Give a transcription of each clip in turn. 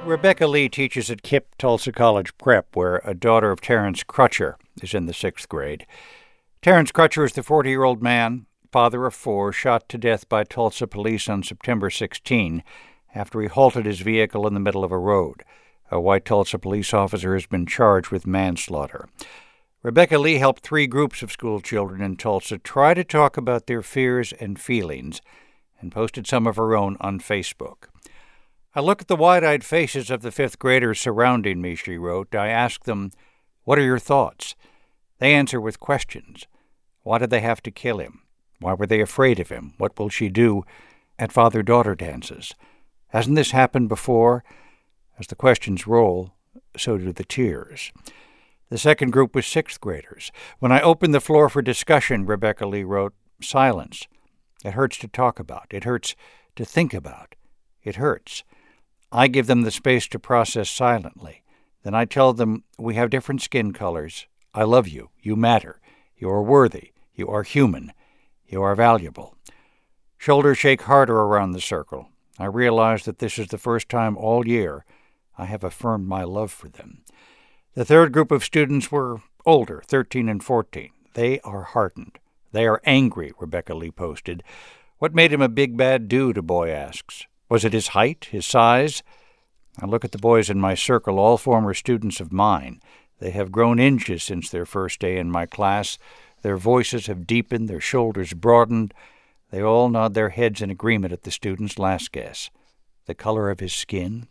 Rebecca Lee teaches at KIPP Tulsa College Prep, where a daughter of Terrence Crutcher is in the 6th grade. Terrence Crutcher is the 40-year-old man, father of 4, shot to death by Tulsa police on September 16 after he halted his vehicle in the middle of a road. A white Tulsa police officer has been charged with manslaughter. Rebecca Lee helped 3 groups of school children in Tulsa try to talk about their fears and feelings and posted some of her own on Facebook. I look at the wide-eyed faces of the 5th graders surrounding me, she wrote. I ask them, what are your thoughts? They answer with questions. Why did they have to kill him? Why were they afraid of him? What will she do at father-daughter dances? Hasn't this happened before? As the questions roll, so do the tears. The second group was 6th graders. When I opened the floor for discussion, Rebecca Lee wrote, silence. It hurts to talk about. It hurts to think about. It hurts. I give them the space to process silently. Then I tell them we have different skin colors. I love you. You matter. You are worthy. You are human. You are valuable. Shoulders shake harder around the circle. I realize that this is the first time all year I have affirmed my love for them. The third group of students were older, 13 and 14. They are hardened. They are angry, Rebecca Lee posted. What made him a big bad dude, a boy asks. Was it his height, his size? I look at the boys in my circle, all former students of mine. They have grown inches since their first day in my class. Their voices have deepened, their shoulders broadened. They all nod their heads in agreement at the student's last guess. The color of his skin?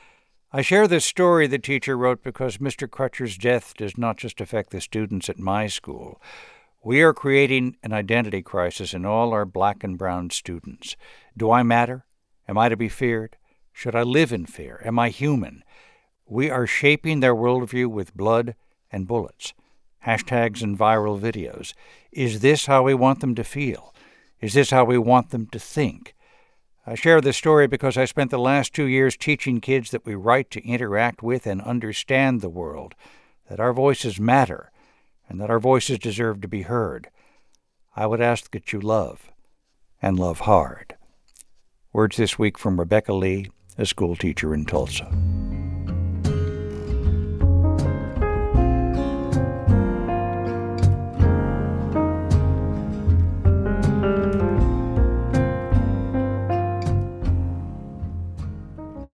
I share this story, the teacher wrote, because Mr. Crutcher's death does not just affect the students at my school. We are creating an identity crisis in all our black and brown students. Do I matter? Am I to be feared? Should I live in fear? Am I human? We are shaping their worldview with blood and bullets, hashtags and viral videos. Is this how we want them to feel? Is this how we want them to think? I share this story because I spent the last 2 years teaching kids that we right to interact with and understand the world, that our voices matter, and that our voices deserve to be heard. I would ask that you love, and love hard. Words this week from Rebecca Lee, a school teacher in Tulsa.